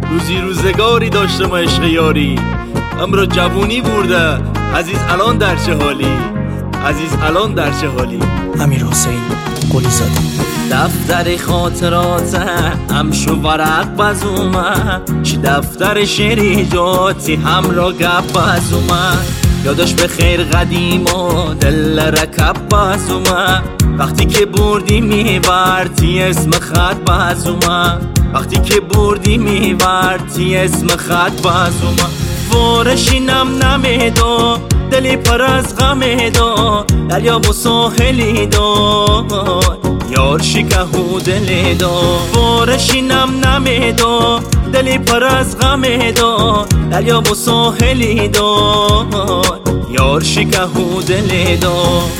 روزی روزگاری داشتم عشق یاری، امرو جوونی برده عزیز الان در چه حالی، عزیز الان در چه حالی. امیرحسین قلی زاده. دفتر خاطرات همشو ورق بزومه، چی دفتر شعری جاتی همراه گپ بزومه. یادش به خیر قدیم و دل رکب بزومه، وقتی که بردی میبرتی اسم خط بزومه، وقتی که بردی میبرتی اسم خط بزومه. وارشینم نمیدو دلی پر از غم دو، دریا و ساحلی دو یار شکهو دلی دو. وارشینم نمیدو دلی پر از غم دو، دریا و ساحلی دو یار شکهو دلی دو.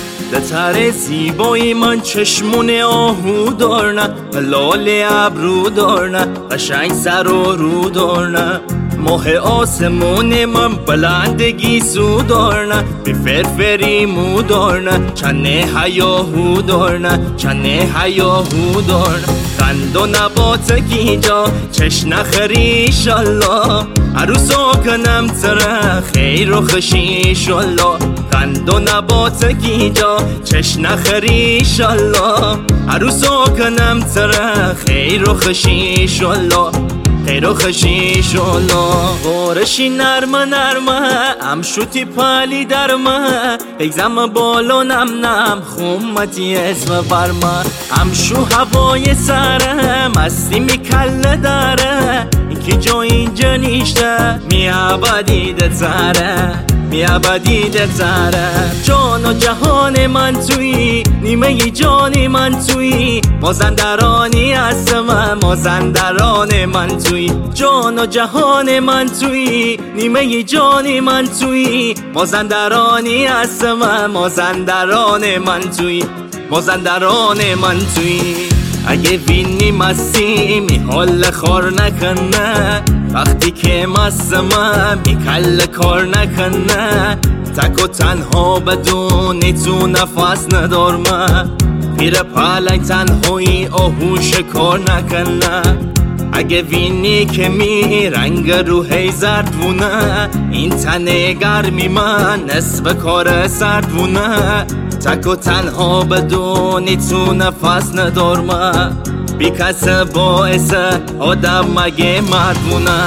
دتر زیبایی من چشمون آهو دارنه، لال ابرو دارنه، قشنگ سر و رو دارنه. ماه آسمون من بلندگی سو دارنه، بی فرفری مو دارنه، چنه حیاهو دارنه، چنه حیاهو دارنه. قند و نبات گیجا چش نخری ایشالله، عروسا کنم تره خیر و خوشی ایشالله. قند و نبات گیجا چش نخری ایشالله، عروسا کنم تره خیر و خوشی ایشالله، خیر و خوشی شالا. غارشی نرمه نرمه همشوتی پالی درمه، بگزم بالا نم نم خومتی اسم برمه. همشو هوای سره مستی میکله داره، اینکی جا اینجا نیشته می عبدیده تره، می عبدیده تره. جان و جهان من توی نیمه جان من توی، مازندرانی هستم مازندران من توی. جان و جهان من توی نیمه جان من توی، مازندرانی هستم مازندران من توی، مازندران من توی. اگه وینی مستی می حال خار نکنه، وقتی که مستم بی کل کار نکنه. تک و تنها بدونی تو نفس ندارمه، پیر پلک تنهایی آهوش کار نکنه. اگه وینی که می رنگ روحی زردونه، این تنه گرمی من نصف کار سردونه. تک و تنها بدونی تو نفس ندارمه، بی کس باعث آدم مگه مردونه.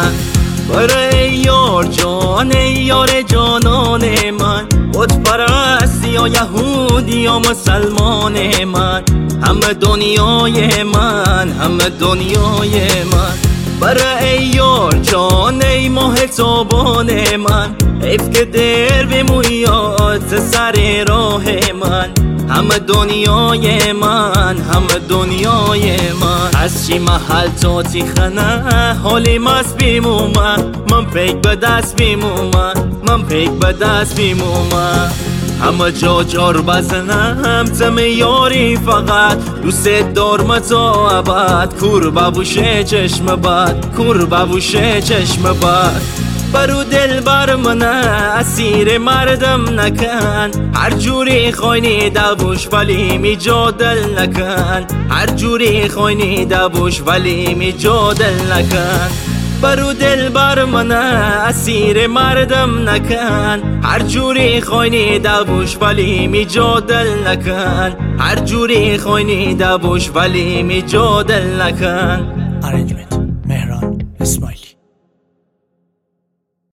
برای یار جان یار جانان من، بت پرستی یا یهودی یا مسلمان من، همه دنیای من، همه دنیای من. برای یار جان ای ماه تابان من، حیف که در بمویات سر راه من، همه دنیای من، همه دنیای من. از چی محل تا تیخنه حالی مست بیمومه، من پیک به دست بیمومه، من پیک به دست بیمومه. همه جا جار بزنم تم یاری فقط، دوست دارم تا ابد. کور ببوشه چشم بد، کور ببوشه چشم بد. برو دل بر منه اسیر مردم نکن، هر جوری خوینی دبوش ولی می جادل نکن، هر جوری خوینی دبوش ولی می جادل نکن. برو دل بر منه اسیر مردم نکن، هر جوری خوینی دبوش ولی می جادل نکن، هر جوری خوینی دبوش ولی می جادل نکن.